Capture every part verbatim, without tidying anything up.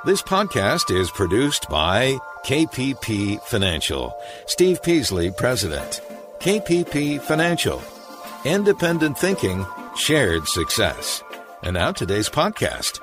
This podcast is produced by K P P Financial. Steve Peasley, President. K P P Financial. Independent thinking, shared success. And now today's podcast.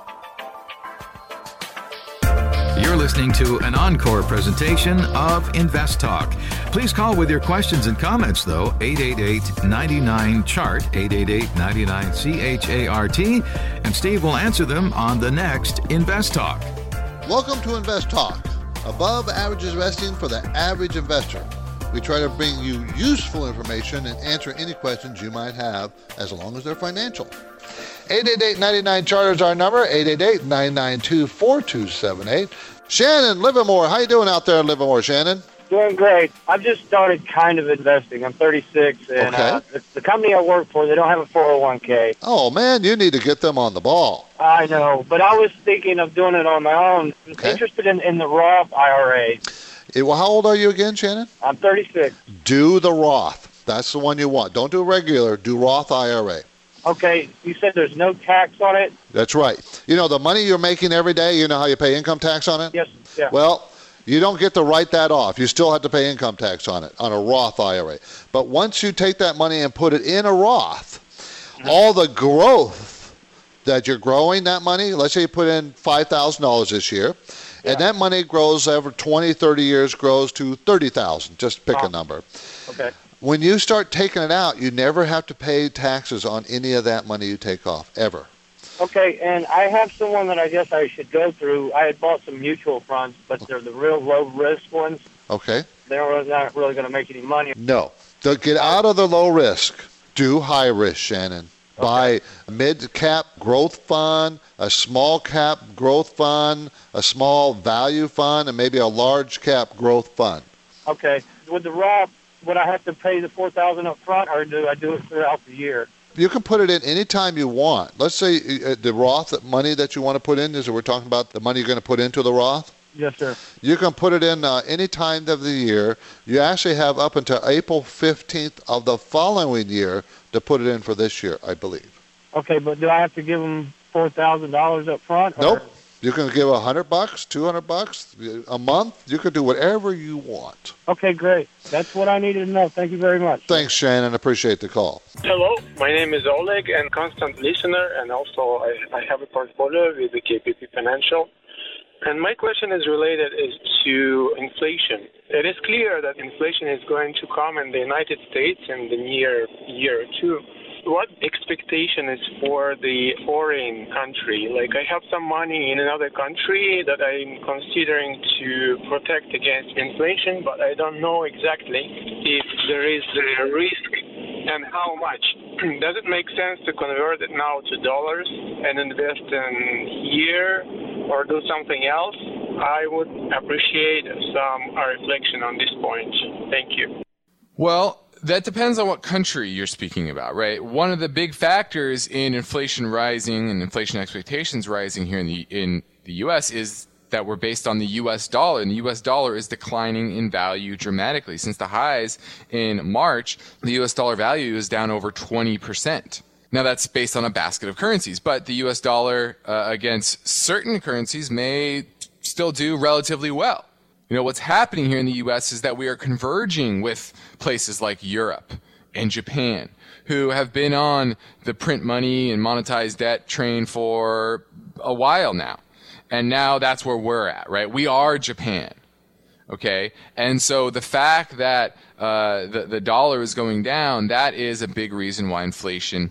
You're listening to an encore presentation of Invest Talk. Please call with your questions and comments, though, eight eight eight, nine nine, C H A R T, eight eight eight, nine nine, C H A R T, and Steve will answer them on the next Invest Talk. Welcome to Invest Talk, above average investing for the average investor. We try to bring you useful information and answer any questions you might have, as long as they're financial. eight eight eight, nine nine, C H A R T is our number, eight eight eight, nine nine two, four two seven eight. Shannon Livermore, how you doing out there in Livermore, Shannon? Doing great. I've just started kind of investing. I'm thirty-six, and okay. uh, the, the company I work for, they don't have a four oh one k. Oh, man, you need to get them on the ball. I know, but I was thinking of doing it on my own. I'm okay. interested in, in the Roth I R A. It, well, how old are you again, Shannon? I'm thirty-six. Do the Roth. That's the one you want. Don't do regular. Do Roth I R A. Okay, you said there's no tax on it? That's right. You know, the money you're making every day, you know how you pay income tax on it? Yes, yeah. Well, you don't get to write that off. You still have to pay income tax on it, on a Roth I R A. But once you take that money and put it in a Roth, mm-hmm. all the growth that you're growing that money, let's say you put in five thousand dollars this year, yeah. and that money grows over twenty, thirty years, grows to thirty thousand dollars. Just pick oh. a number. Okay. When you start taking it out, you never have to pay taxes on any of that money you take off, ever. Okay, and I have someone that I guess I should go through. I had bought some mutual funds, but they're the real low-risk ones. Okay. They're not really going to make any money. No. To get out of the low risk, do high risk, Shannon. Okay. Buy a mid-cap growth fund, a small-cap growth fund, a small value fund, and maybe a large-cap growth fund. Okay. With the Roth, would I have to pay the four thousand dollars up front, or do I do it throughout the year? You can put it in any time you want. Let's say uh, the Roth money that you want to put in, is we're talking about the money you're going to put into the Roth? Yes, sir. You can put it in uh, any time of the year. You actually have up until April fifteenth of the following year to put it in for this year, I believe. Okay, but do I have to give them four thousand dollars up front? Nope. Or? You can give a hundred bucks, two hundred bucks a month. You can do whatever you want. Okay, great. That's what I needed to know. Thank you very much. Thanks, Shannon. Appreciate the call. Hello, my name is Oleg, and constant listener, and also I, I have a portfolio with the K P P Financial. And my question is related is to inflation. It is clear that inflation is going to come in the United States in the near year or two. What expectation is for the foreign country? Like, I have some money in another country that I'm considering to protect against inflation, but I don't know exactly if there is a risk and how much. Does it make sense to convert it now to dollars and invest in here or do something else? I would appreciate some reflection on this point. Thank you. Well, that depends on what country you're speaking about, right? One of the big factors in inflation rising and inflation expectations rising here in the in the U S is that we're based on the U S dollar, and the U S dollar is declining in value dramatically. Since the highs in March, the U S dollar value is down over twenty percent. Now, that's based on a basket of currencies, but the U S dollar uh, against certain currencies may still do relatively well. You know, what's happening here in the U S is that we are converging with places like Europe and Japan, who have been on the print money and monetize debt train for a while now. And now that's where we're at, right? We are Japan, okay? And so the fact that uh, the, the dollar is going down, that is a big reason why inflation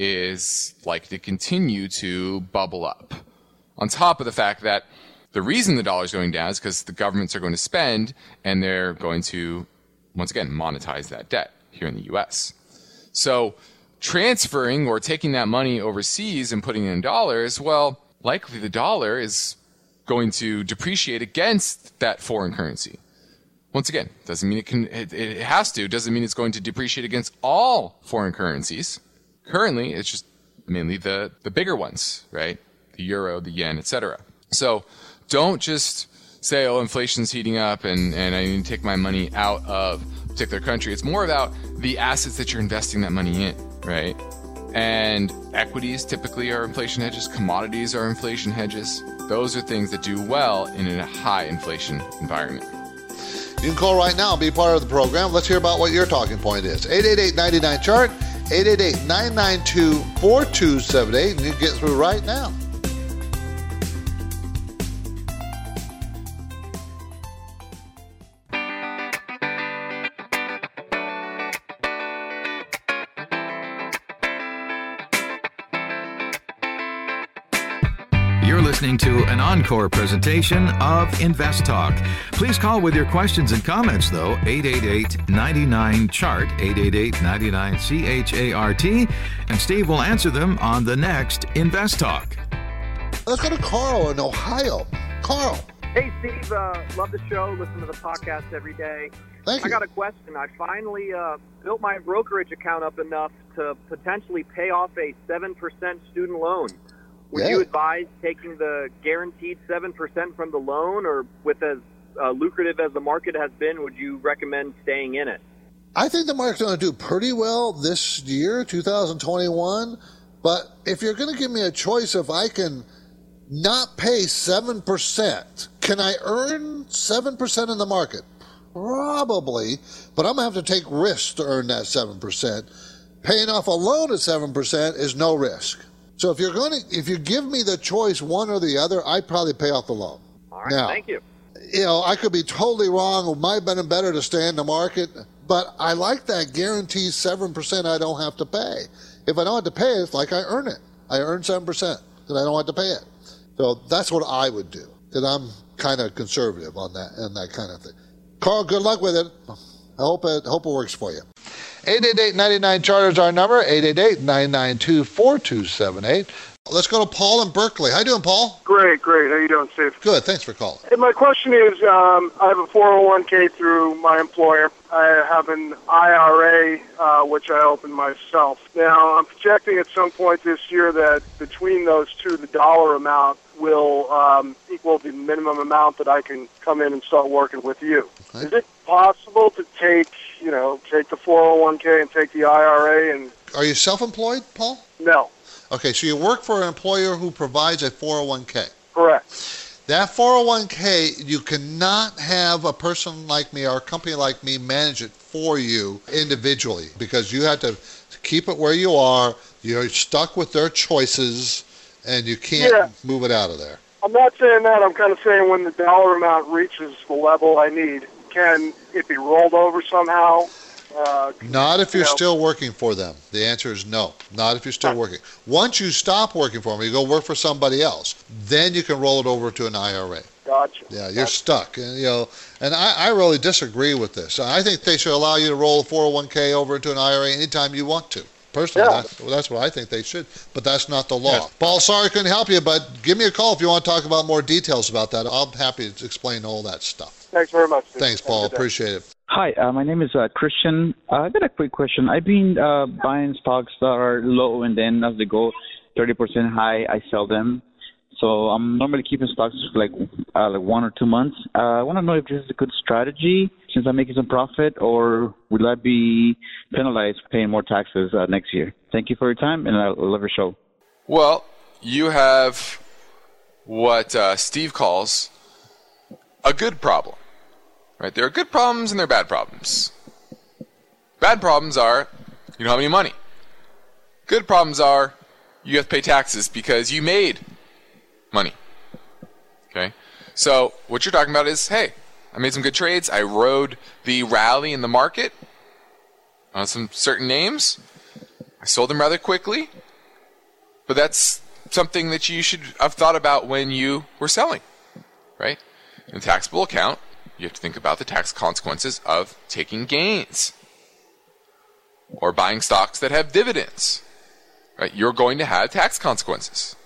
is likely to continue to bubble up. On top of the fact that the reason the dollar is going down is because the governments are going to spend, and they're going to, once again, monetize that debt here in the U S. So transferring or taking that money overseas and putting it in dollars, well, likely the dollar is going to depreciate against that foreign currency. Once again, doesn't mean it can, it, it has to, doesn't mean it's going to depreciate against all foreign currencies. Currently, it's just mainly the, the bigger ones, right? The euro, the yen, et cetera. So don't just say, oh, inflation's heating up and, and I need to take my money out of a particular country. It's more about the assets that you're investing that money in, right? And equities typically are inflation hedges. Commodities are inflation hedges. Those are things that do well in a high inflation environment. You can call right now and be part of the program. Let's hear about what your talking point is. eight eight eight, nine nine, C H A R T, eight eight eight, nine nine two, four two seven eight, and you can get through right now. You're listening to an encore presentation of Invest Talk. Please call with your questions and comments, though, eight eight eight, nine nine, C H A R T, eight eight eight, nine nine, C H A R T, and Steve will answer them on the next Invest Talk. Let's go to Carl in Ohio. Carl. Hey, Steve. Uh, love the show. Listen to the podcast every day. Thank you. I got a question. I finally uh, built my brokerage account up enough to potentially pay off a seven percent student loan. Would Yeah. you advise taking the guaranteed seven percent from the loan, or with as uh, lucrative as the market has been, would you recommend staying in it? I think the market's going to do pretty well this year, two thousand twenty-one. But if you're going to give me a choice, if I can not pay seven percent, can I earn seven percent in the market? Probably, but I'm going to have to take risks to earn that seven percent. Paying off a loan at seven percent is no risk. So if you're going to, if you give me the choice, one or the other, I'd probably pay off the loan. All right, now, thank you. You know, I could be totally wrong. It might have been better to stay in the market, but I like that guaranteed seven percent I don't have to pay. If I don't have to pay it, it's like I earn it. I earn seven percent because I don't have to pay it. So that's what I would do, because I'm kind of conservative on that and that kind of thing. Carl, good luck with it. I hope it, hope it works for you. eight eight eight, nine nine, C H A R T is our number, eight eight eight, nine nine two, four two seven eight. Let's go to Paul in Berkeley. How you doing, Paul? Great, great. How you doing, Steve? Good. Thanks for calling. Hey, my question is, um, I have a four oh one k through my employer. I have an I R A, uh, which I opened myself. Now, I'm projecting at some point this year that between those two, the dollar amount will um, equal the minimum amount that I can come in and start working with you. Okay. Is it possible to take, you know, take the four oh one k and take the I R A and... Are you self-employed, Paul? No. Okay, so you work for an employer who provides a four oh one k. Correct. That four oh one k, you cannot have a person like me or a company like me manage it for you individually, because you have to keep it where you are. You're stuck with their choices, and you can't yeah. move it out of there. I'm not saying that. I'm kind of saying when the dollar amount reaches the level I need, can it be rolled over somehow? Uh, not if you're you know. still working for them. The answer is no. Not if you're still working. Once you stop working for them, you go work for somebody else, then you can roll it over to an I R A. Gotcha. Yeah, you're gotcha. stuck. And, you know, and I, I really disagree with this. I think they should allow you to roll a four oh one k over into an I R A anytime you want to. Personally, yeah. that's, well, that's what I think they should, but that's not the law. Yeah. Paul, sorry I couldn't help you, but give me a call if you want to talk about more details about that. I'm happy to explain all that stuff. Thanks very much. Steve. Thanks, Paul. Appreciate it. Hi, uh, my name is uh, Christian. Uh, I got a quick question. I've been uh, buying stocks that are low, and then as they go thirty percent high, I sell them. So I'm normally keeping stocks for like uh, like one or two months. Uh, I want to know if this is a good strategy since I'm making some profit, or will I be penalized for paying more taxes uh, next year? Thank you for your time, and I love your show. Well, you have what uh, Steve calls a good problem. Right? There are good problems and there are bad problems. Bad problems are you don't have any money. Good problems are you have to pay taxes because you made money. Okay? So what you're talking about is, hey, I made some good trades. I rode the rally in the market on some certain names. I sold them rather quickly. But that's something that you should have thought about when you were selling. Right? In a taxable account, you have to think about the tax consequences of taking gains or buying stocks that have dividends. Right? You're going to have tax consequences.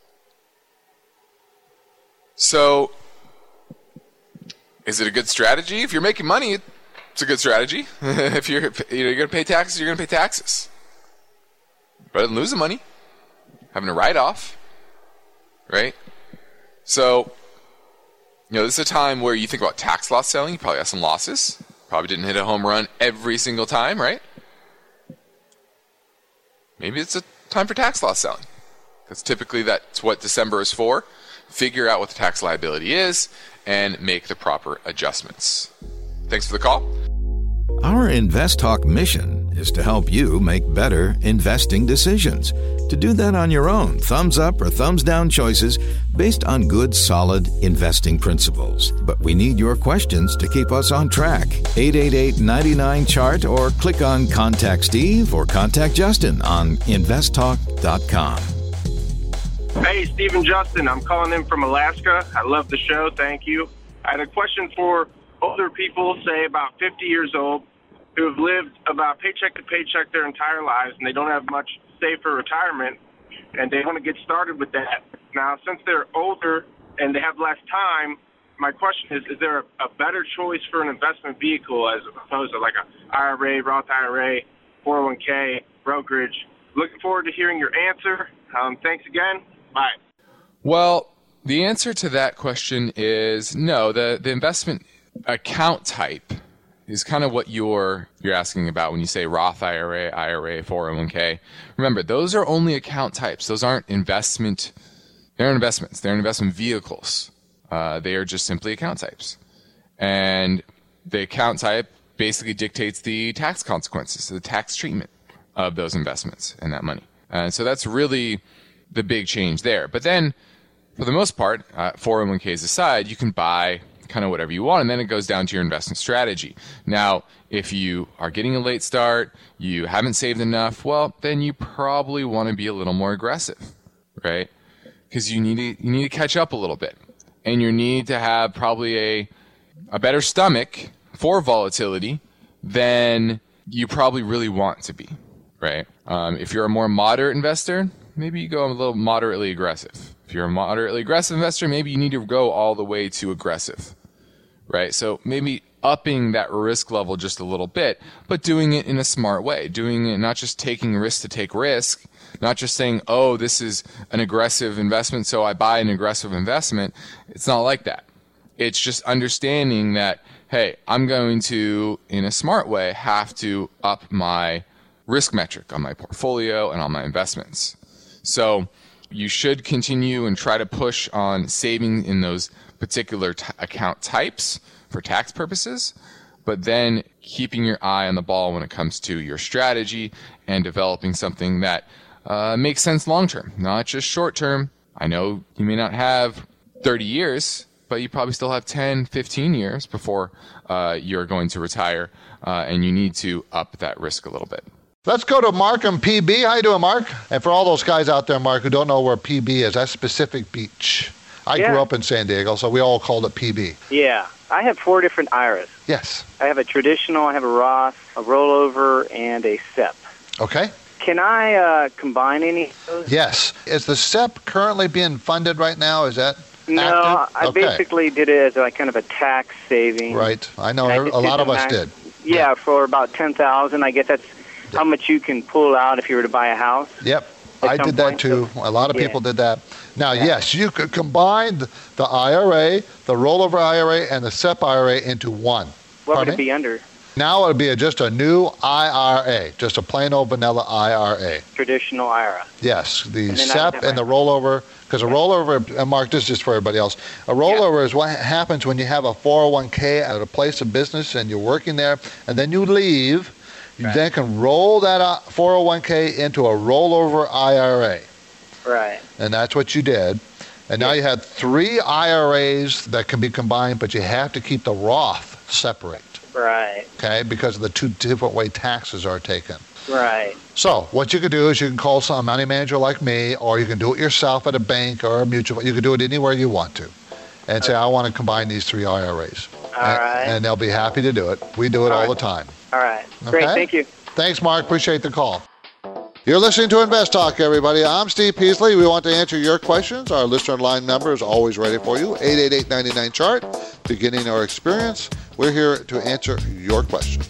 So, is it a good strategy? If you're making money, it's a good strategy. If you're you're going to pay taxes, you're going to pay taxes. Rather than losing money, having a write-off, right? So, you know, this is a time where you think about tax loss selling. You probably have some losses. Probably didn't hit a home run every single time, right? Maybe it's a time for tax loss selling. Because typically that's what December is for. Figure out what the tax liability is and make the proper adjustments. Thanks for the call. Our Invest Talk mission is to help you make better investing decisions. To do that on your own, thumbs up or thumbs down choices based on good, solid investing principles. But we need your questions to keep us on track. eight eight eight, nine nine, C H A R T or click on Contact Steve or Contact Justin on invest talk dot com. Hey, Steve and Justin. I'm calling in from Alaska. I love the show. Thank you. I had a question for older people, say about fifty years old, who have lived about paycheck to paycheck their entire lives, and they don't have much saved for retirement, and they want to get started with that. Now, since they're older and they have less time, my question is, is there a, a better choice for an investment vehicle as opposed to like a I R A, Roth I R A, four oh one k, brokerage? Looking forward to hearing your answer. Um, thanks again. Bye. Well, the answer to that question is no. The, the investment account type is kind of what you're you're asking about when you say Roth I R A, I R A, four oh one k. Remember, those are only account types. Those aren't investment. They're investments. They're investment vehicles. Uh, they are just simply account types. And the account type basically dictates the tax consequences, the tax treatment of those investments and that money. And so that's really the big change there. But then, for the most part, uh, four oh one k's aside, you can buy kind of whatever you want, and then it goes down to your investment strategy. Now, if you are getting a late start, you haven't saved enough, well, then you probably want to be a little more aggressive, right? Because you need to you need to catch up a little bit, and you need to have probably a a better stomach for volatility than you probably really want to be, right? Um, if you're a more moderate investor, maybe you go a little moderately aggressive. If you're a moderately aggressive investor, maybe you need to go all the way to aggressive, right? So maybe upping that risk level just a little bit, but doing it in a smart way, doing it not just taking risk to take risk, not just saying, oh, this is an aggressive investment, so I buy an aggressive investment. It's not like that. It's just understanding that, hey, I'm going to, in a smart way, have to up my risk metric on my portfolio and on my investments. So you should continue and try to push on saving in those particular t- account types for tax purposes, but then keeping your eye on the ball when it comes to your strategy and developing something that uh, makes sense long term, not just short term. I know you may not have thirty years, but you probably still have ten, fifteen years before uh, you're going to retire, uh, and you need to up that risk a little bit. Let's go to Mark and P B. How you doing, Mark? And for all those guys out there, Mark, who don't know where P B is, that's Pacific Beach. I yeah. grew up in San Diego, so we all called it P B. Yeah. I have four different I R As. Yes. I have a traditional, I have a Roth, a rollover, and a S E P. Okay. Can I uh, combine any of those? Yes. Is the S E P currently being funded right now? Is that No, active? I okay. basically did it as like kind of a tax saving. Right. I know I a lot of us max, did. Yeah, yeah, for about ten thousand dollars. I guess that's how much you can pull out if you were to buy a house. Yep. I did that too. A lot of people did that. Now, yeah. yes, you could combine the I R A, the rollover I R A, and the S E P I R A into one. What Pardon would it me? be under? Now it would be a, just a new I R A, just a plain old vanilla I R A. Traditional I R A. Yes, the And then S E I P would and the have rollover, because a rollover, and Mark, this is just for everybody else, a rollover is what happens when you have a four oh one k at a place of business and you're working there, and then you leave. You Right. then can roll that four oh one k into a rollover I R A. Right. And that's what you did. And now you have three I R As that can be combined, but you have to keep the Roth separate. Right. Okay, because of the two different way taxes are taken. Right. So what you can do is you can call some money manager like me, or you can do it yourself at a bank or a mutual. You can do it anywhere you want to, and okay. say, I want to combine these three I R As. All and, right. And they'll be happy to do it. We do it all, all all right. the time. All right. Great. Okay? Thank you. Thanks, Mark. Appreciate the call. You're listening to Invest Talk, everybody. I'm Steve Peasley. We want to answer your questions. Our listener line number is always ready for you, eight eight eight, nine nine, C H A R T. Beginning our experience, we're here to answer your question.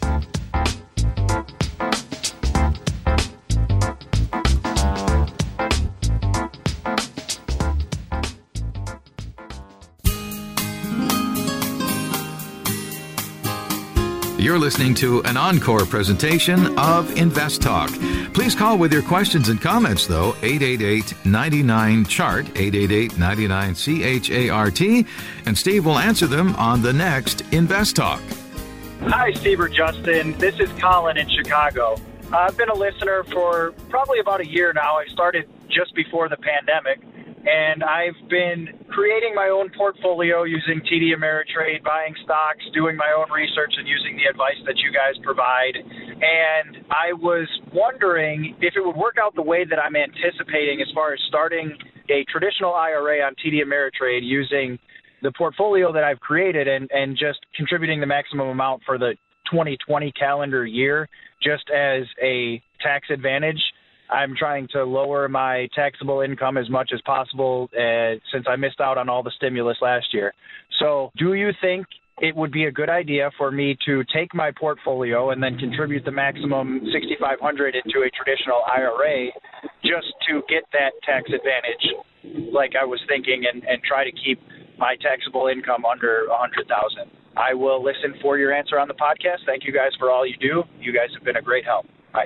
You're listening to an encore presentation of Invest Talk. Please call with your questions and comments, though, eight eight eight, nine nine, C H A R T, eight eight eight, nine nine, C H A R T, and Steve will answer them on the next Invest Talk. Hi, Steve or Justin. This is Colin in Chicago. Uh, I've been a listener for probably about a year now. I started just before the pandemic, and I've been creating my own portfolio using T D Ameritrade, buying stocks, doing my own research, and using the advice that you guys provide. And I was wondering if it would work out the way that I'm anticipating as far as starting a traditional I R A on T D Ameritrade using the portfolio that I've created and, and just contributing the maximum amount for the twenty twenty calendar year just as a tax advantage. I'm trying to lower my taxable income as much as possible uh, since I missed out on all the stimulus last year. So do you think it would be a good idea for me to take my portfolio and then contribute the maximum sixty-five hundred dollars into a traditional I R A just to get that tax advantage like I was thinking and, and try to keep my taxable income under one hundred thousand dollars? I will listen for your answer on the podcast. Thank you guys for all you do. You guys have been a great help. Bye.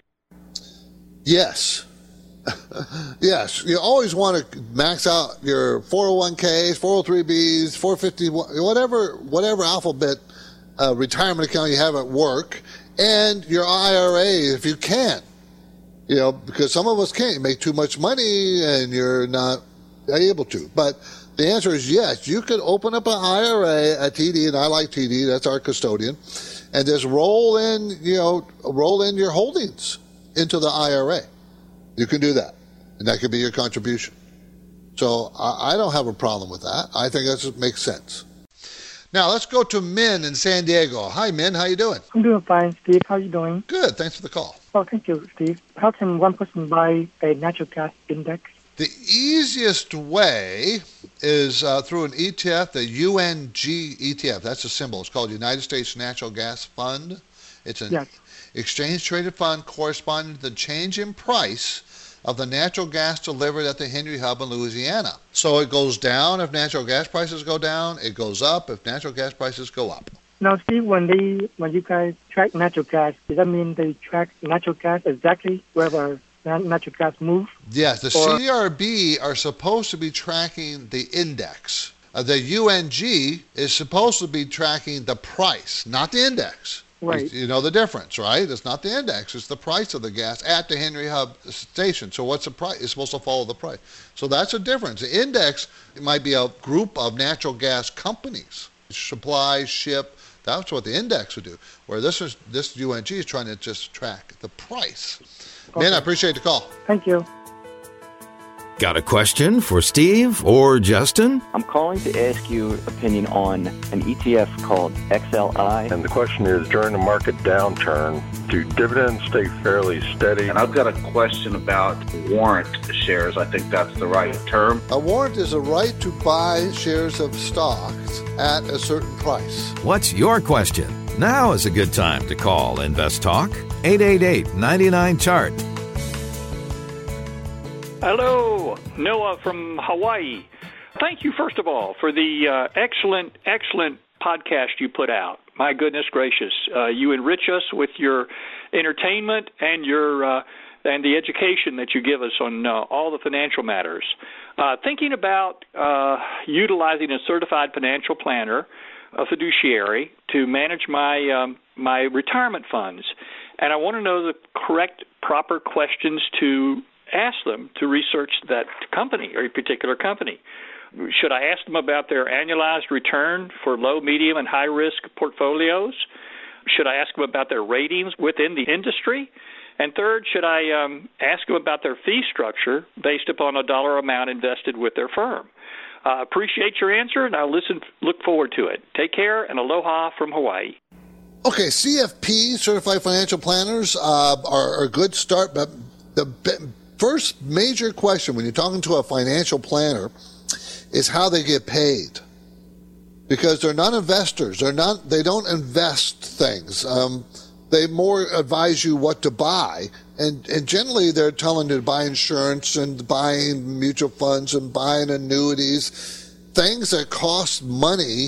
Yes. Yes. You always want to max out your four oh one k's, four oh three b's, four fifty, whatever, whatever alphabet uh, retirement account you have at work, and your I R A if you can. You know, because some of us can't. You make too much money and you're not able to. But the answer is yes. You could open up an I R A at T D, and I like T D. That's our custodian, and just roll in, you know, roll in your holdings into the I R A. You can do that, and that could be your contribution. So I, I don't have a problem with that. I think that just makes sense. Now let's go to Min in San Diego. Hi, Min. How you doing? I'm doing fine, Steve. How you doing? Good. Thanks for the call. Oh, thank you, Steve. How can one person buy a natural gas index? The easiest way is uh, through an E T F, the U N G E T F. That's a symbol. It's called United States Natural Gas Fund. It's an yes. exchange-traded fund corresponding to the change in price of the natural gas delivered at the Henry Hub in Louisiana. So it goes down if natural gas prices go down. It goes up if natural gas prices go up. Now, Steve, when they when you guys track natural gas, does that mean they track natural gas exactly wherever natural gas move? Yes, the or, C R B are supposed to be tracking the index. Uh, the U N G is supposed to be tracking the price, not the index. Right. You know the difference, right? It's not the index, it's the price of the gas at the Henry Hub station. So what's the price? It's supposed to follow the price. So that's a difference. The index it might be a group of natural gas companies, supply, ship. That's what the index would do. Where this is, this U N G is trying to just track the price. Okay. Man, I appreciate the call. Thank you. Got a question for Steve or Justin? I'm calling to ask your opinion on an E T F called X L I. And the question is, during a market downturn, do dividends stay fairly steady? And I've got a question about warrant shares. I think that's the right term. A warrant is a right to buy shares of stocks at a certain price. What's your question? Now is a good time to call Invest Talk. eight eight eight, nine nine, C H A R T. Hello, Noah from Hawaii. Thank you, first of all, for the uh, excellent, excellent podcast you put out. My goodness gracious. Uh, you enrich us with your entertainment and your uh, and the education that you give us on uh, all the financial matters. Uh, thinking about uh, utilizing a certified financial planner, a fiduciary, to manage my um, my retirement funds. And I want to know the correct, proper questions to ask them to research that company or a particular company. Should I ask them about their annualized return for low, medium, and high-risk portfolios? Should I ask them about their ratings within the industry? And third, should I um, ask them about their fee structure based upon a dollar amount invested with their firm? Uh, appreciate your answer, and I'll listen, look forward to it. Take care, and aloha from Hawaii. Okay, C F P, Certified Financial Planners, uh, are, are a good start, but the first major question when you're talking to a financial planner is how they get paid, because they're not investors. They're not. They don't invest things. Um, they more advise you what to buy, and and generally they're telling you to buy insurance and buying mutual funds and buying annuities, things that cost money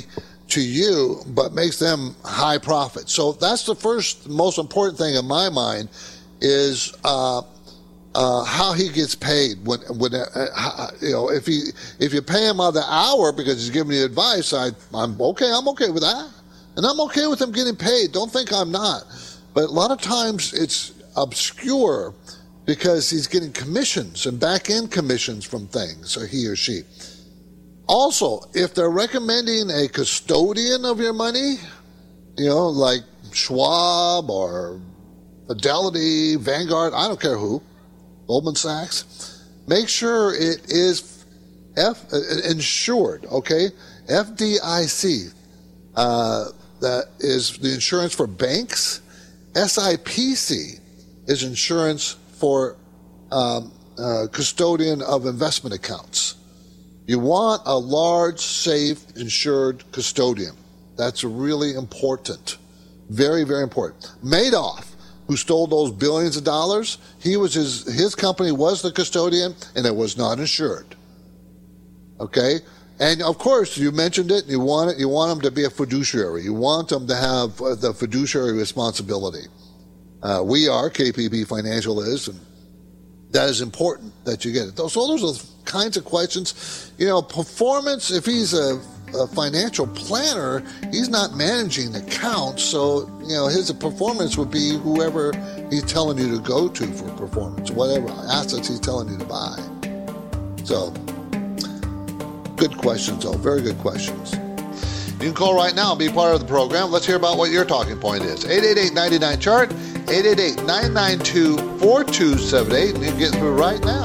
to you, but makes them high profit. So that's the first most important thing in my mind is uh, uh, how he gets paid. When when uh, you know if he if you pay him by the hour because he's giving you advice, I I'm okay. I'm okay with that, and I'm okay with him getting paid. Don't think I'm not. But a lot of times it's obscure because he's getting commissions and back end commissions from things, or he or she. Also, if they're recommending a custodian of your money, you know, like Schwab or Fidelity, Vanguard, I don't care who, Goldman Sachs, make sure it is F, uh, insured, okay? F D I C, uh, that is the insurance for banks. S I P C is insurance for um, uh, custodian of investment accounts. You want a large, safe, insured custodian. That's really important. Very, very important. Madoff, who stole those billions of dollars, he was his his company was the custodian, and it was not insured. Okay? And of course, you mentioned it, you want it, you want them to be a fiduciary. You want them to have uh, the fiduciary responsibility. Uh, we are, K P P Financial is, and that is important that you get it. So those are the kinds of questions. You know, performance, if he's a, a financial planner, he's not managing accounts, so, you know, his performance would be whoever he's telling you to go to for performance, whatever assets he's telling you to buy. So, good questions, though. Very good questions. You can call right now and be part of the program. Let's hear about what your talking point is. eight eight eight, nine nine, C H A R T, eight eight eight, nine nine two, four two seven eight, and you can get through right now.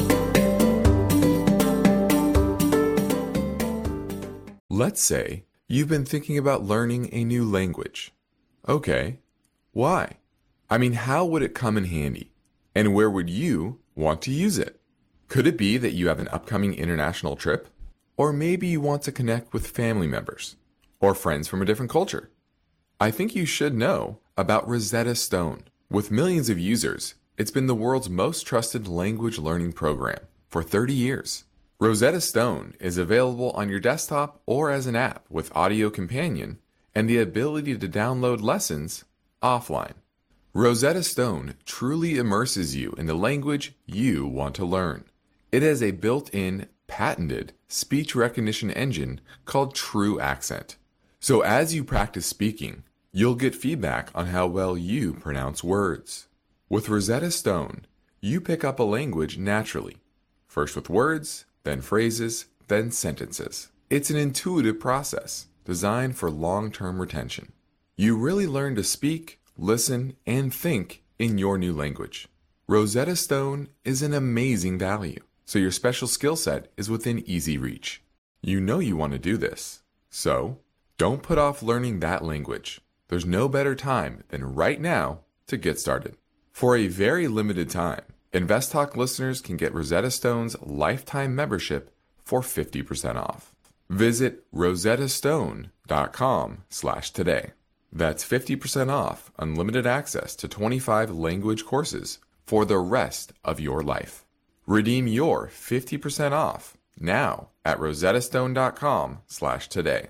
Let's say you've been thinking about learning a new language. Okay, why? I mean, how would it come in handy? And where would you want to use it? Could it be that you have an upcoming international trip? Or maybe you want to connect with family members or friends from a different culture. I think you should know about Rosetta Stone. With millions of users, it's been the world's most trusted language learning program for thirty years. Rosetta Stone is available on your desktop or as an app with Audio Companion and the ability to download lessons offline. Rosetta Stone truly immerses you in the language you want to learn. It has a built-in, patented speech recognition engine called True Accent. So as you practice speaking, you'll get feedback on how well you pronounce words. With Rosetta Stone, you pick up a language naturally, first with words, then phrases, then sentences. It's an intuitive process designed for long-term retention. You really learn to speak, listen, and think in your new language. Rosetta Stone is an amazing value, so your special skill set is within easy reach. You know you want to do this, so don't put off learning that language. There's no better time than right now to get started. For a very limited time, InvestTalk listeners can get Rosetta Stone's lifetime membership for fifty percent off. Visit rosettastone.com slash today. That's fifty percent off unlimited access to twenty-five language courses for the rest of your life. Redeem your fifty percent off now at rosettastone.com slash today.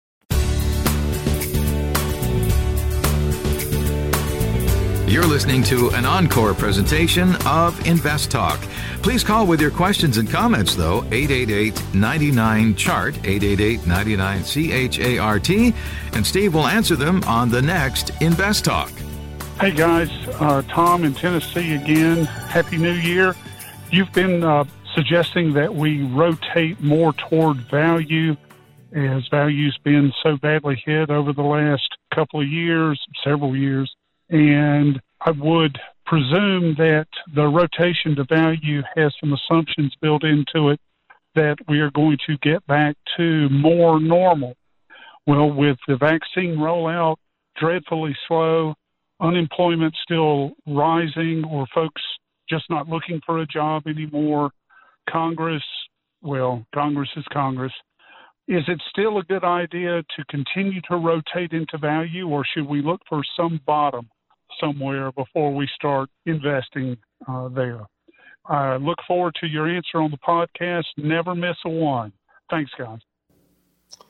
You're listening to an encore presentation of Invest Talk. Please call with your questions and comments, though, eight eight eight, nine nine, C H A R T, eight eight eight, nine nine, C H A R T, and Steve will answer them on the next Invest Talk. Hey, guys. Uh, Tom in Tennessee again. Happy New Year. You've been uh, suggesting that we rotate more toward value, as value's been so badly hit over the last couple of years, several years. And I would presume that the rotation to value has some assumptions built into it that we are going to get back to more normal. Well, with the vaccine rollout dreadfully slow, unemployment still rising, or folks just not looking for a job anymore, Congress, well, Congress is Congress. Is it still a good idea to continue to rotate into value, or should we look for some bottom somewhere before we start investing uh, there? I look forward to your answer on the podcast. Never miss a one. Thanks, guys.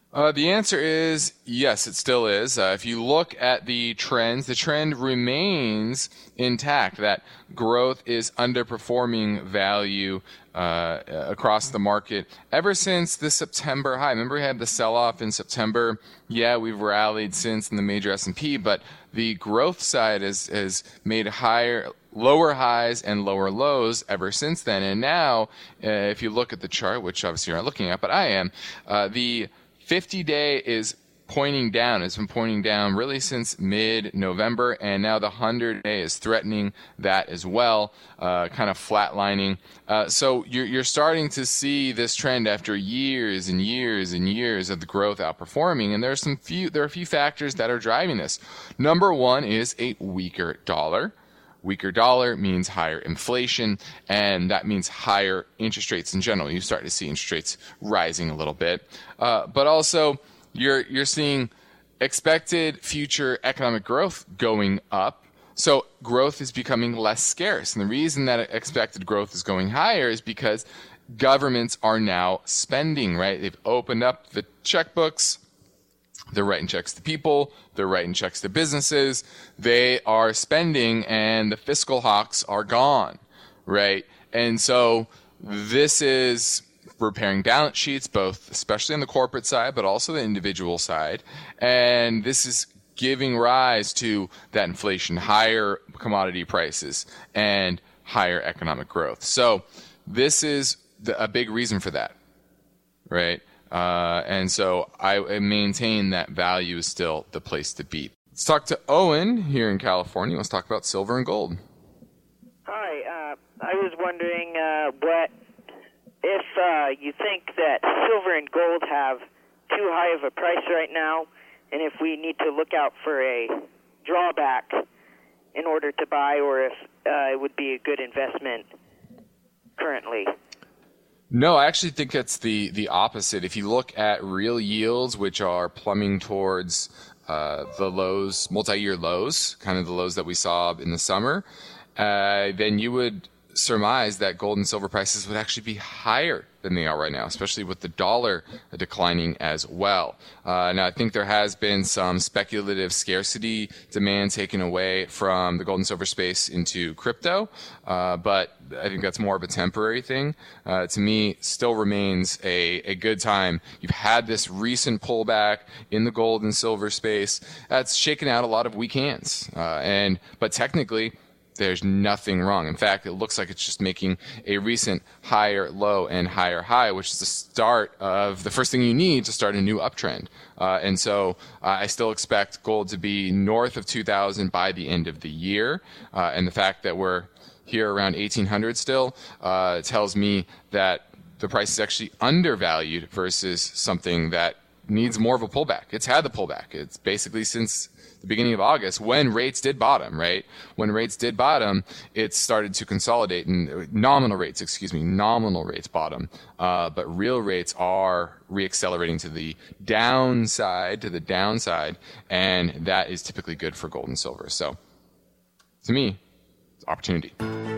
Uh, the answer is yes, it still is. Uh, if you look at the trends, the trend remains intact, that growth is underperforming value uh, across the market ever since the September high. Remember we had the sell-off in September? Yeah, we've rallied since in the major S and P, but the growth side has, has made higher, lower highs and lower lows ever since then. And now, uh, if you look at the chart, which obviously you're not looking at, but I am, uh, the fifty-day is pointing down. It's been pointing down really since mid-November, and now the hundred-day is threatening that as well, uh, kind of flatlining. Uh, so you're, you're starting to see this trend after years and years and years of the growth outperforming, and there are some few there are a few factors that are driving this. Number one is a weaker dollar. Weaker dollar means higher inflation, and that means higher interest rates in general. You start to see interest rates rising a little bit. Uh, but also, you're you're seeing expected future economic growth going up. So growth is becoming less scarce. And the reason that expected growth is going higher is because governments are now spending, right? They've opened up the checkbooks. They're writing checks to people. They're writing checks to businesses. They are spending, and the fiscal hawks are gone, right? And so this is repairing balance sheets, both especially on the corporate side, but also the individual side. And this is giving rise to that inflation, higher commodity prices, and higher economic growth. So this is the, a big reason for that, right? Uh, and so I maintain that value is still the place to be. Let's talk to Owen here in California. Let's talk about silver and gold. Hi, uh, I was wondering uh, what if uh, you think that silver and gold have too high of a price right now, and if we need to look out for a drawback in order to buy, or if uh, it would be a good investment currently. No, I actually think it's the, the opposite. If you look at real yields, which are plumbing towards uh, the lows, multi-year lows, kind of the lows that we saw in the summer, uh, then you would surmise that gold and silver prices would actually be higher than they are right now, especially with the dollar declining as well. Uh, now, I think there has been some speculative scarcity demand taken away from the gold and silver space into crypto, uh, but I think that's more of a temporary thing. Uh, to me, still remains a, a good time. You've had this recent pullback in the gold and silver space that's shaken out a lot of weak hands, uh, and but technically, there's nothing wrong. In fact, it looks like it's just making a recent higher low and higher high, which is the start of the first thing you need to start a new uptrend. Uh, and so uh, I still expect gold to be north of two thousand by the end of the year. Uh, and the fact that we're here around eighteen hundred still uh, tells me that the price is actually undervalued versus something that needs more of a pullback. It's had the pullback. It's basically since the beginning of August, when rates did bottom, right? When rates did bottom, it started to consolidate, and nominal rates, excuse me, nominal rates bottom, uh, but real rates are reaccelerating to the downside, to the downside, and that is typically good for gold and silver. So, to me, it's opportunity.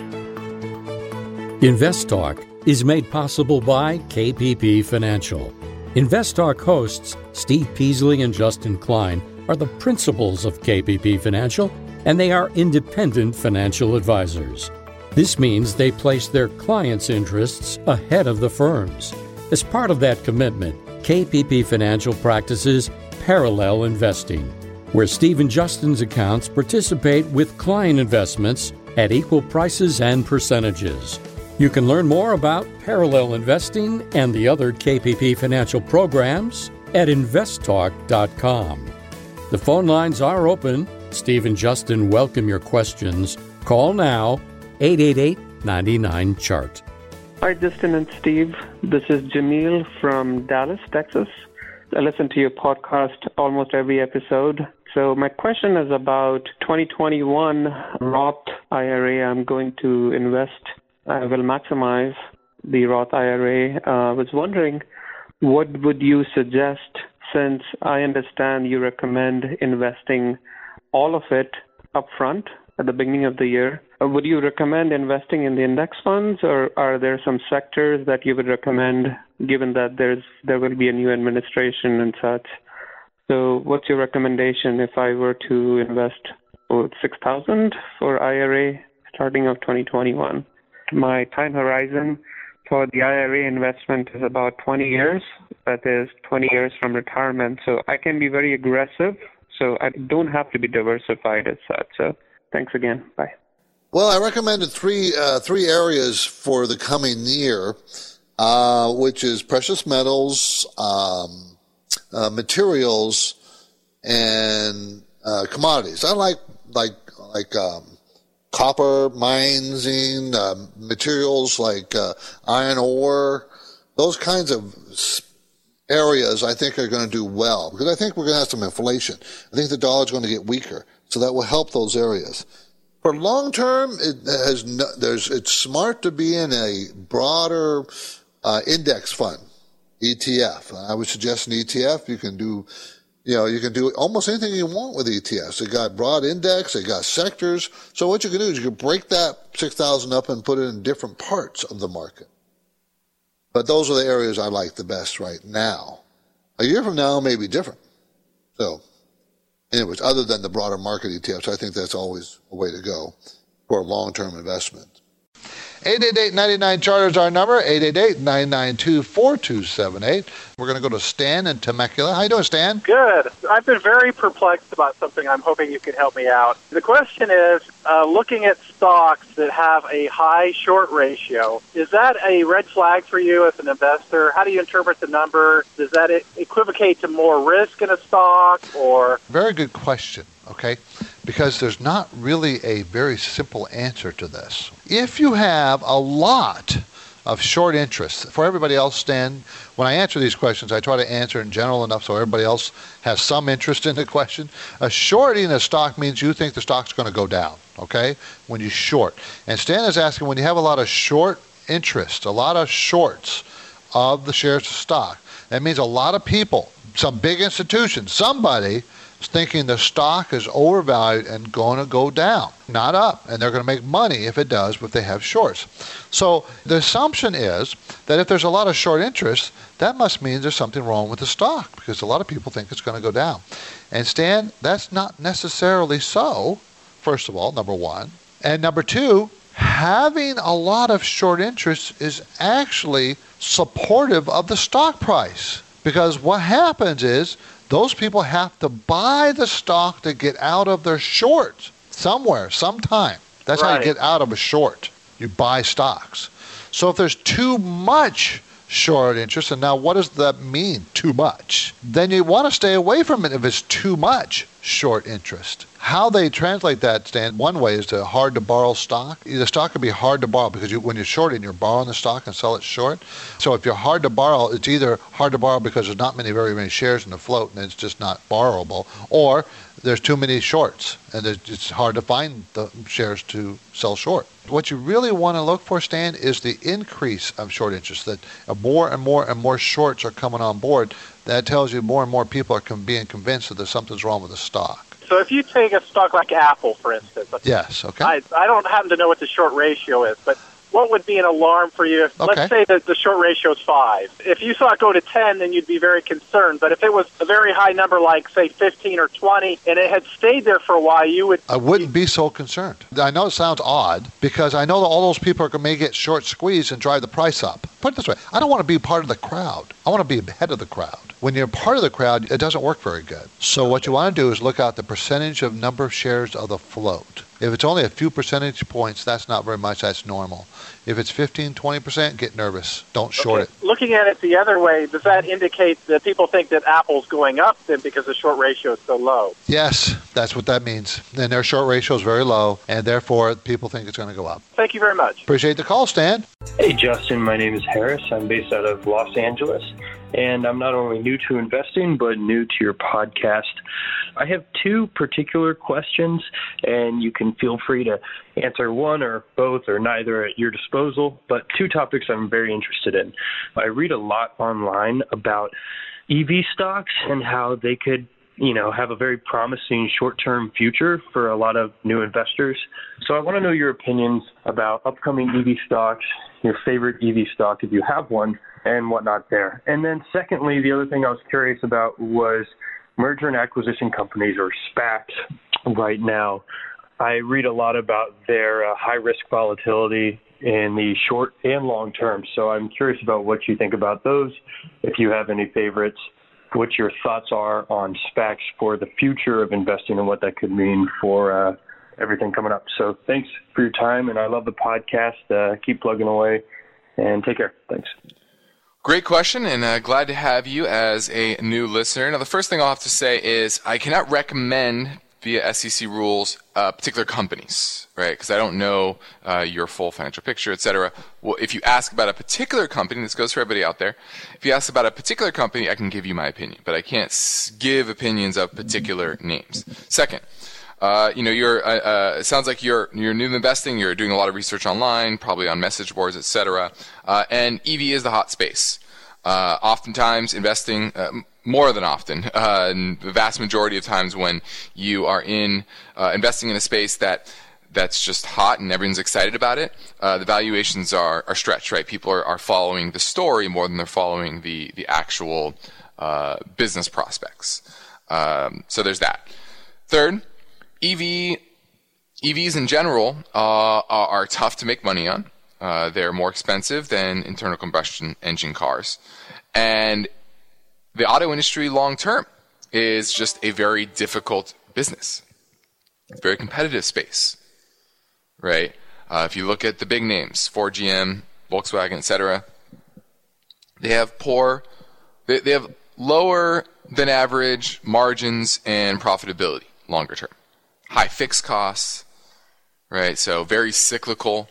Invest Talk is made possible by K P P Financial. Invest Talk hosts Steve Peasley and Justin Klein are the principals of K P P Financial, and they are independent financial advisors. This means they place their clients' interests ahead of the firm's. As part of that commitment, K P P Financial practices parallel investing, where Steve and Justin's accounts participate with client investments at equal prices and percentages. You can learn more about parallel investing and the other K P P Financial programs at invest talk dot com. The phone lines are open. Steve and Justin welcome your questions. Call now, eight eight eight, nine nine, C H A R T. Hi, Justin and Steve. This is Jamil from Dallas, Texas. I listen to your podcast almost every episode. So my question is about twenty twenty-one Roth I R A. I'm going to invest. I will maximize the Roth I R A. I uh, was wondering, what would you suggest, since I understand you recommend investing all of it up front at the beginning of the year, Uh, would you recommend investing in the index funds, or are there some sectors that you would recommend, given that there's there will be a new administration and such? So what's your recommendation if I were to invest six thousand dollars for I R A starting of twenty twenty-one? My time horizon for the I R A investment is about twenty years. That is twenty years from retirement. So I can be very aggressive. So I don't have to be diversified as such. So thanks again. Bye. Well, I recommended three uh, three areas for the coming year, uh, which is precious metals, um, uh, materials, and uh, commodities. I like like like um, copper mining, uh, materials like uh, iron ore, those kinds of areas I think are going to do well, because I think we're going to have some inflation. I think the dollar's going to get weaker, so that will help those areas. For long term, it has no, there's it's smart to be in a broader uh, index fund, E T F. I would suggest an E T F. You can do, you know, you can do almost anything you want with E T Fs. They got broad index, they got sectors. So what you can do is you can break that six thousand up and put it in different parts of the market. But those are the areas I like the best right now. A year from now may be different. So, anyways, other than the broader market E T Fs, I think that's always a way to go for a long-term investment. eight eight eight, nine nine, chart is our number, eight eight eight, nine nine two, four two seven eight. We're going to go to Stan in Temecula. How you doing, Stan? Good. I've been very perplexed about something. I'm hoping you can help me out. The question is, uh, looking at stocks that have a high short ratio, is that a red flag for you as an investor? How do you interpret the number? Does that equivocate to more risk in a stock, or? Very good question, okay? Because there's not really a very simple answer to this. If you have a lot of short interest, for everybody else, Stan, when I answer these questions, I try to answer in general enough so everybody else has some interest in the question. A shorting a stock means you think the stock's going to go down, okay, when you short. And Stan is asking, when you have a lot of short interest, a lot of shorts of the shares of stock, that means a lot of people, some big institutions, somebody thinking the stock is overvalued and going to go down, not up, and they're going to make money if it does, but they have shorts. So the assumption is that if there's a lot of short interest, that must mean there's something wrong with the stock, because a lot of people think it's going to go down. And Stan, that's not necessarily so, first of all, number one. And number two, having a lot of short interest is actually supportive of the stock price, because what happens is those people have to buy the stock to get out of their short somewhere, sometime. That's right. How you get out of a short. You buy stocks. So if there's too much short interest, and now what does that mean, too much? Then you want to stay away from it if it's too much short interest. How they translate that, Stan, one way is to hard to borrow stock. The stock can be hard to borrow because you, when you're shorting, you're borrowing the stock and sell it short. So if you're hard to borrow, it's either hard to borrow because there's not many, very many shares in the float and it's just not borrowable, or there's too many shorts and it's hard to find the shares to sell short. What you really want to look for, Stan, is the increase of short interest, that more and more and more shorts are coming on board. That tells you more and more people are being convinced that there's something's wrong with the stock. So if you take a stock like Apple, for instance. Yes, okay. I, I don't happen to know what the short ratio is, but what would be an alarm for you if, okay. let's say that the short ratio is five. If you saw it go to ten, then you'd be very concerned. But if it was a very high number, like, say, fifteen or twenty, and it had stayed there for a while, you would... I wouldn't be so concerned. I know it sounds odd, because I know that all those people are may get short squeezed and drive the price up. Put it this way, I don't want to be part of the crowd. I want to be ahead of the crowd. When you're part of the crowd, it doesn't work very good. So what you want to do is look at the percentage of number of shares of the float. If it's only a few percentage points, that's not very much. That's normal. If it's fifteen, twenty percent, get nervous. Don't short okay. it. Looking at it the other way, does that indicate that people think that Apple's going up then because the short ratio is so low? Yes, that's what that means. And their short ratio is very low, and therefore people think it's going to go up. Thank you very much. Appreciate the call, Stan. Hey, Justin. My name is Harris. I'm based out of Los Angeles. And I'm not only new to investing, but new to your podcast. I have two particular questions, and you can feel free to answer one or both or neither at your disposal, but two topics I'm very interested in. I read a lot online about E V stocks and how they could you know, have a very promising short-term future for a lot of new investors. So I want to know your opinions about upcoming E V stocks, your favorite E V stock if you have one, and whatnot there. And then secondly, the other thing I was curious about was merger and acquisition companies, or SPACs, right now. I read a lot about their uh, high-risk volatility in the short and long term. So I'm curious about what you think about those, if you have any favorites, what your thoughts are on SPACs for the future of investing and what that could mean for uh, everything coming up. So thanks for your time, and I love the podcast. Uh, keep plugging away, and take care. Thanks. Great question, and uh, glad to have you as a new listener. Now, the first thing I'll have to say is I cannot recommend via S E C rules uh, particular companies, right? Because I don't know uh, your full financial picture, et cetera. Well, if you ask about a particular company, this goes for everybody out there. If you ask about a particular company, I can give you my opinion, but I can't s- give opinions of particular names. Second, uh, you know, you're. Uh, uh, it sounds like you're you're new to investing. You're doing a lot of research online, probably on message boards, et cetera. Uh, and E V is the hot space. Uh, oftentimes, investing. Uh, More than often, uh, and the vast majority of times when you are in uh, investing in a space that that's just hot and everyone's excited about it, uh, the valuations are, are stretched, right? People are, are following the story more than they're following the the actual uh, business prospects. Um, so there's that. Third, E V E Vs in general uh, are, are tough to make money on. Uh, they're more expensive than internal combustion engine cars, and the auto industry long term is just a very difficult business. It's a very competitive space, right? Uh, if you look at the big names, Ford, G M, Volkswagen, et cetera, they have poor, they, they have lower than average margins and profitability longer term. High fixed costs, right? So very cyclical,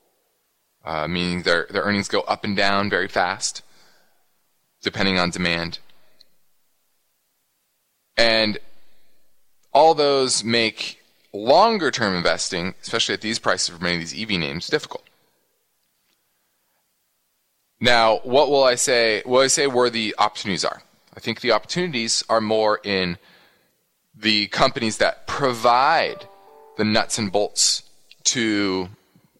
uh, meaning their their earnings go up and down very fast, depending on demand. And all those make longer-term investing, especially at these prices for many of these E V names, difficult. Now, what will I say? What will I say where the opportunities are? I think the opportunities are more in the companies that provide the nuts and bolts to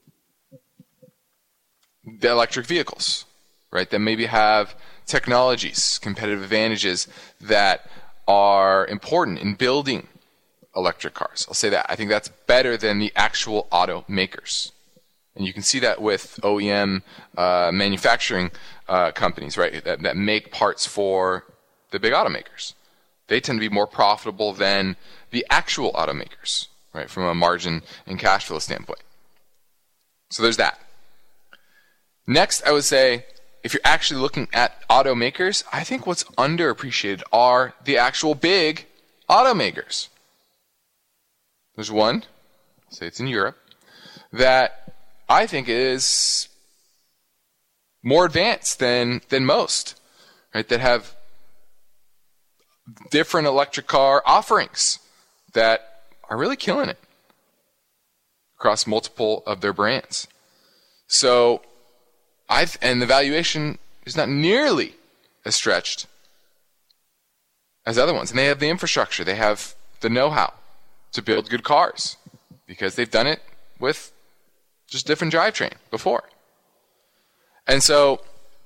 the electric vehicles, right? That maybe have technologies, competitive advantages that are important in building electric cars. I'll say that. I think that's better than the actual automakers. And you can see that with O E M uh, manufacturing uh, companies, right, that, that make parts for the big automakers. They tend to be more profitable than the actual automakers, right, from a margin and cash flow standpoint. So there's that. Next, I would say, if you're actually looking at automakers, I think what's underappreciated are the actual big automakers. There's one, say it's in Europe, that I think is more advanced than than most, right? That have different electric car offerings that are really killing it across multiple of their brands. So I've, and the valuation is not nearly as stretched as other ones. And they have the infrastructure. They have the know-how to build good cars because they've done it with just different drivetrain before. And so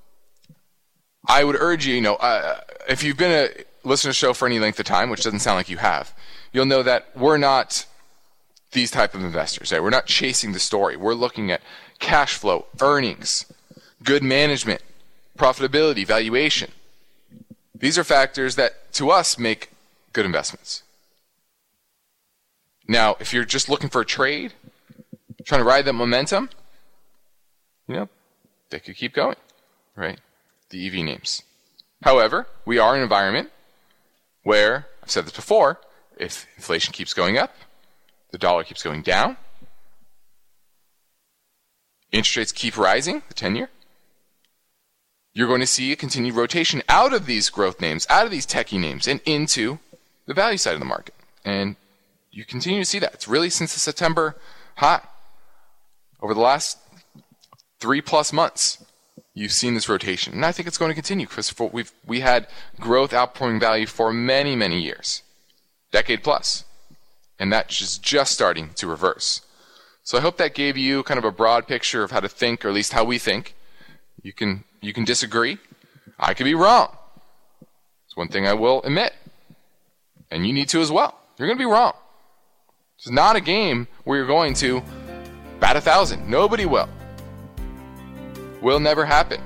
I would urge you, you know, uh, if you've been a listener to the show for any length of time, which doesn't sound like you have, you'll know that we're not these type of investors. Right? We're not chasing the story. We're looking at cash flow, earnings, good management, profitability, valuation. These are factors that, to us, make good investments. Now, if you're just looking for a trade, trying to ride that momentum, you know, they could keep going, right? The E V names. However, we are in an environment where, I've said this before, if inflation keeps going up, the dollar keeps going down, interest rates keep rising, the ten-year, you're going to see a continued rotation out of these growth names, out of these techie names, and into the value side of the market. And you continue to see that. It's really since the September high. Over the last three-plus months, you've seen this rotation. And I think it's going to continue because we've we had growth outperforming value for many, many years. decade plus. And that's just, just starting to reverse. So I hope that gave you kind of a broad picture of how to think, or at least how we think. You can you can disagree. I could be wrong. It's one thing I will admit. And you need to as well. You're going to be wrong. It's not a game where you're going to bat a thousand. Nobody will. Will never happen.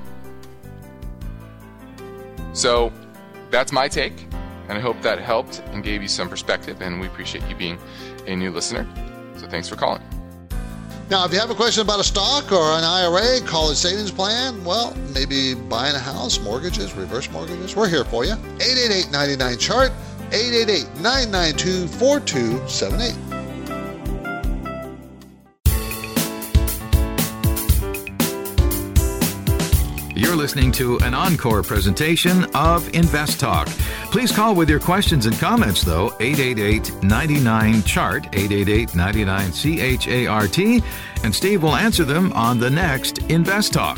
So that's my take. And I hope that helped and gave you some perspective. And we appreciate you being a new listener. So thanks for calling. Now, if you have a question about a stock or an I R A, college savings plan, well, maybe buying a house, mortgages, reverse mortgages, we're here for you. eight eight eight, nine nine, C H A R T, eight eight eight, nine nine two, four two seven eight. You're listening to an encore presentation of Invest Talk. Please call with your questions and comments, though, eight eight eight, nine nine, C H A R T, eight eight eight, nine nine, C H A R T, and Steve will answer them on the next Invest Talk.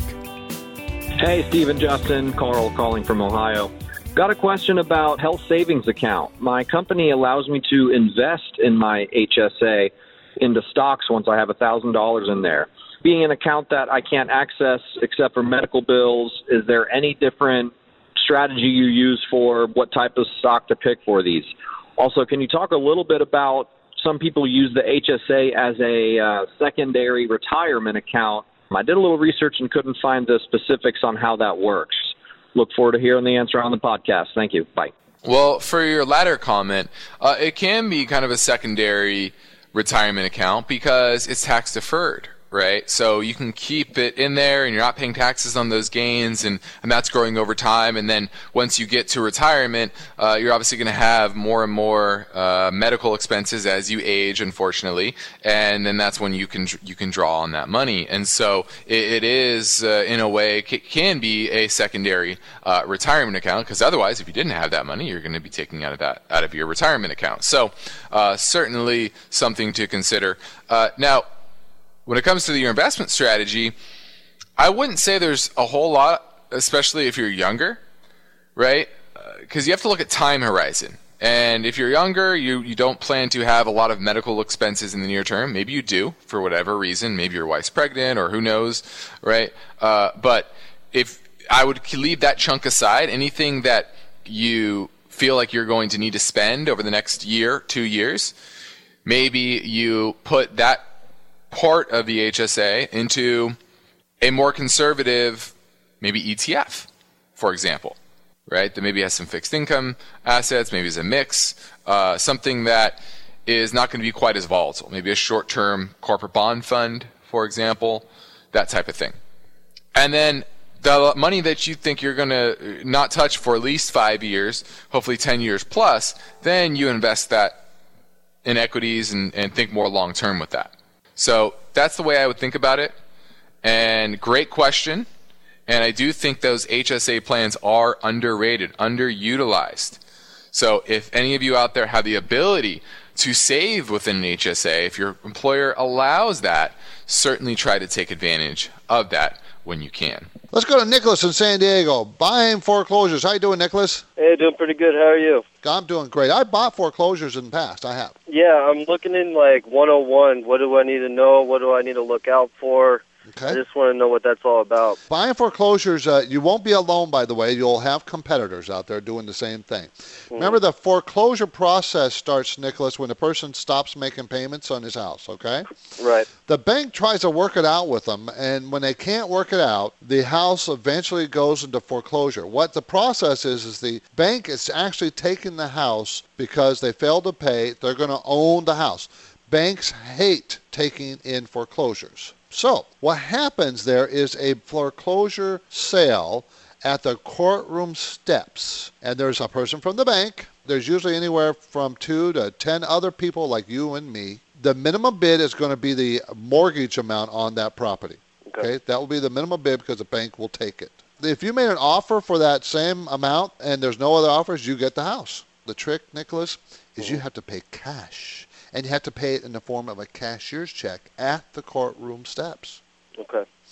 Hey, Steve and Justin, Carl calling from Ohio. Got a question about health savings account. My company allows me to invest in my H S A into stocks once I have one thousand dollars in there. Being an account that I can't access except for medical bills, is there any different strategy you use for what type of stock to pick for these? Also, can you talk a little bit about some people use the H S A as a uh, secondary retirement account? I did a little research and couldn't find the specifics on how that works. Look forward to hearing the answer on the podcast. Thank you. Bye. Well, for your latter comment, uh, it can be kind of a secondary retirement account because it's tax deferred. Right? So you can keep it in there and you're not paying taxes on those gains, and, and that's growing over time. And then once you get to retirement, uh, you're obviously going to have more and more uh, medical expenses as you age, unfortunately. And then that's when you can you can draw on that money. And so it, it is, uh, in a way, c- can be a secondary uh, retirement account, because otherwise, if you didn't have that money, you're going to be taking out of that out of your retirement account. So uh, certainly something to consider. Uh, now, when it comes to your investment strategy, I wouldn't say there's a whole lot, especially if you're younger, right? Because uh, you have to look at time horizon. And if you're younger, you, you don't plan to have a lot of medical expenses in the near term. Maybe you do, for whatever reason. Maybe your wife's pregnant, or who knows, right? Uh, but if I would leave that chunk aside, anything that you feel like you're going to need to spend over the next year, two years, maybe you put that part of the H S A into a more conservative, maybe E T F, for example, right? That maybe has some fixed income assets, maybe it's a mix, uh, something that is not going to be quite as volatile. Maybe a short-term corporate bond fund, for example, that type of thing. And then the money that you think you're going to not touch for at least five years, hopefully ten years plus, then you invest that in equities and, and think more long-term with that. So that's the way I would think about it. And great question. And I do think those H S A plans are underrated, underutilized. So if any of you out there have the ability to save within an H S A, if your employer allows that, certainly try to take advantage of that when you can. Let's go to Nicholas in San Diego. Buying foreclosures. How you doing, Nicholas? Hey, doing pretty good. How are you? I'm doing great. I bought foreclosures in the past. I have. Yeah, I'm looking in like one oh one. What do I need to know? What do I need to look out for? Okay. I just want to know what that's all about. Buying foreclosures, uh, you won't be alone, by the way. You'll have competitors out there doing the same thing. Mm-hmm. Remember, the foreclosure process starts, Nicholas, when the person stops making payments on his house, okay? Right. The bank tries to work it out with them, and when they can't work it out, the house eventually goes into foreclosure. What the process is, is the bank is actually taking the house because they failed to pay. They're going to own the house. Banks hate taking in foreclosures. So what happens there is a foreclosure sale at the courtroom steps, and there's a person from the bank. There's usually anywhere from two to ten other people like you and me. The minimum bid is going to be the mortgage amount on that property. Okay. okay, that will be the minimum bid because the bank will take it. If you made an offer for that same amount and there's no other offers, you get the house. The trick, Nicholas, is mm-hmm. you have to pay cash. And you have to pay it in the form of a cashier's check at the courtroom steps. Okay.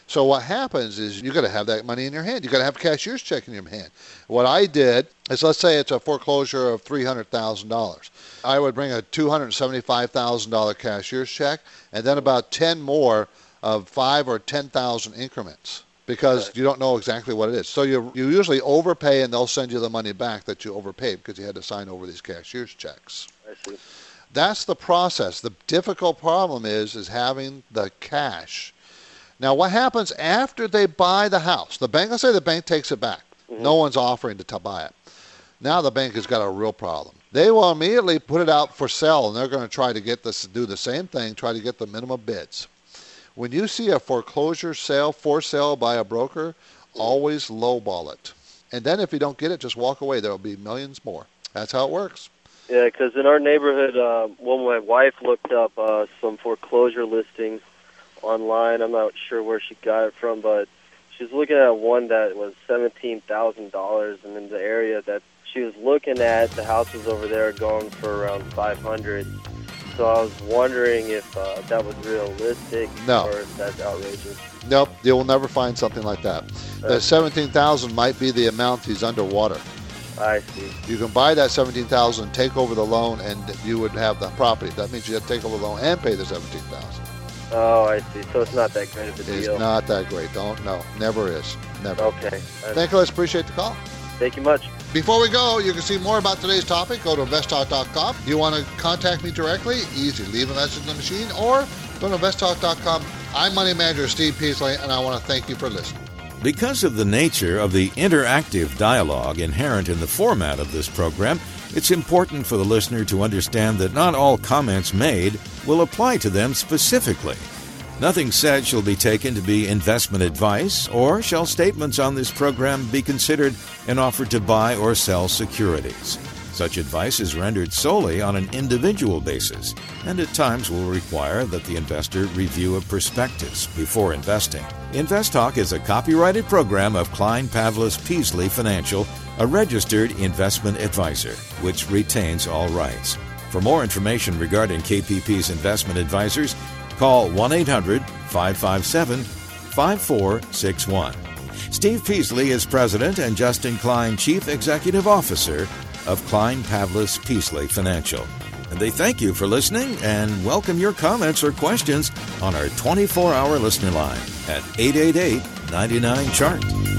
So what happens is you got to have that money in your hand. You got to have a cashier's check in your hand. What I did is, let's say it's a foreclosure of three hundred thousand dollars. I would bring a two hundred seventy-five thousand dollars cashier's check and then about ten more of five or ten thousand increments, because you don't know exactly what it is. So you you usually overpay, and they'll send you the money back that you overpaid because you had to sign over these cashier's checks. I see. That's the process. The difficult problem is is having the cash. Now, what happens after they buy the house? The bank, let's say the bank takes it back. Mm-hmm. No one's offering to, to buy it. Now the bank has got a real problem. They will immediately put it out for sale, and they're going to try to get this, do the same thing, try to get the minimum bids. When you see a foreclosure sale, for sale by a broker, always lowball it. And then if you don't get it, just walk away. There will be millions more. That's how it works. Yeah, because in our neighborhood, uh, when my wife looked up uh, some foreclosure listings online, I'm not sure where she got it from, but she's looking at one that was seventeen thousand dollars, and in the area that she was looking at, the houses over there are going for around five hundred dollars. So I was wondering if uh, that was realistic No. or if that's outrageous. Nope, you will never find something like that. The seventeen thousand dollars might be the amount he's underwater. I see. You can buy that seventeen thousand dollars, take over the loan, and you would have the property. That means you have to take over the loan and pay the seventeen thousand dollars. Oh, I see. So it's not that great of a deal. It's not that great. Don't, no, never is. Never. Okay. Thank you. Let's appreciate the call. Thank you much. Before we go, you can see more about today's topic. Go to invest talk dot com. You want to contact me directly? Easy. Leave a message in the machine or go to invest talk dot com. I'm Money Manager Steve Peasley, and I want to thank you for listening. Because of the nature of the interactive dialogue inherent in the format of this program, it's important for the listener to understand that not all comments made will apply to them specifically. Nothing said shall be taken to be investment advice, or shall statements on this program be considered an offer to buy or sell securities. Such advice is rendered solely on an individual basis, and at times will require that the investor review a prospectus before investing. InvestTalk is a copyrighted program of Klein Pavlis Peasley Financial, a registered investment advisor, which retains all rights. For more information regarding K P P's investment advisors, call one eight hundred five five seven five four six one. Steve Peasley is President and Justin Klein Chief Executive Officer of Klein Pavlis Peasley Financial. And they thank you for listening and welcome your comments or questions on our twenty-four hour listener line at eight eight eight, nine nine, C H A R T.